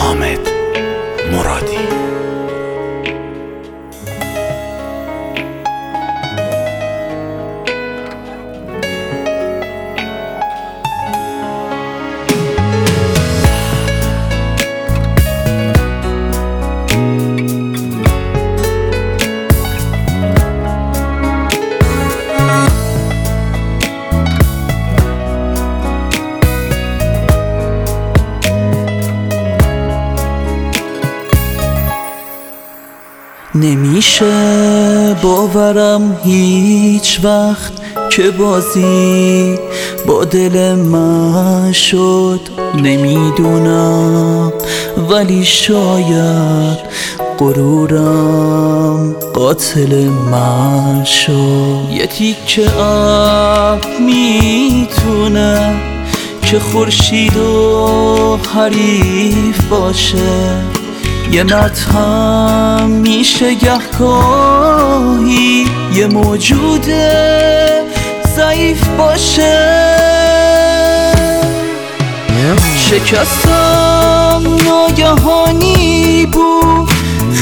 حامد مرادی. نمیشه باورم هیچ وقت که بازی با دل من شد. نمیدونم ولی شاید غرورم قاتل من شد. یه تیکه ابر میتونه که خورشید و حریف باشه. یه نتهم میشه گهگاهی یه موجود ضعیف باشه. شکستم ناگهانی بود،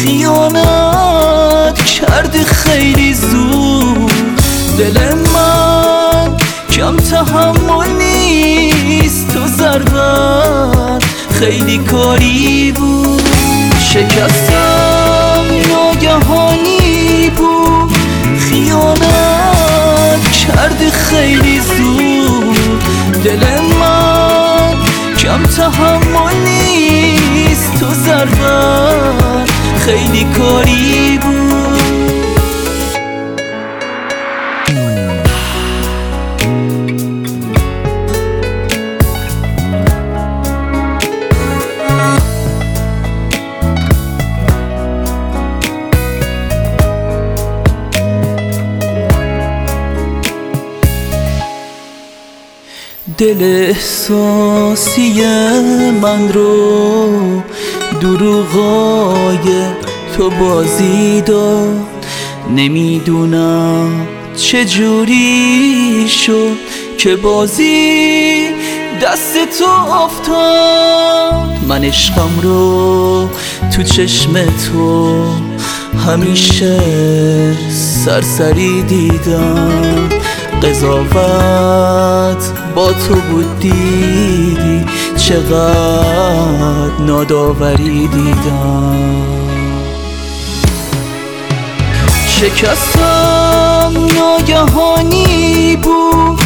خیانت کردی خیلی زود. دل من کم تحمل نیست، تو ضربت خیلی کاری بود. شکستم ناگهانی بود، خیانت کردی خیلی زود. دل من کم تحمل نیست، تو ضربت خیلی کاری بود. دل احساسی من رو دروغای تو بازی داد. نمیدونم چجوری شد که بازی دست تو افتاد. من عشقم رو تو چشم تو همیشه سرسری دیدم. قضاوت با تو بود، دیدی چقدر ناداوری دیدم. شکستم ناگهانی بود،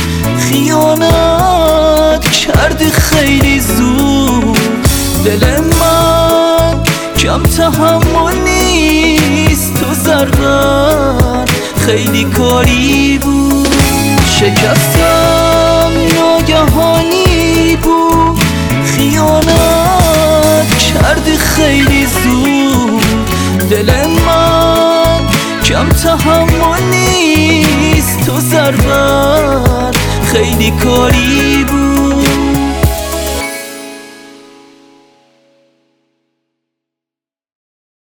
خیانت کردی خیلی زود. دل من کم تحمل نیست، تو ضربت خیلی کاری بود. شکستم ناگهانی بود، خیانت کردی خیلی زود. دل من کم تحمل نیست، تو ضربت خیلی کاری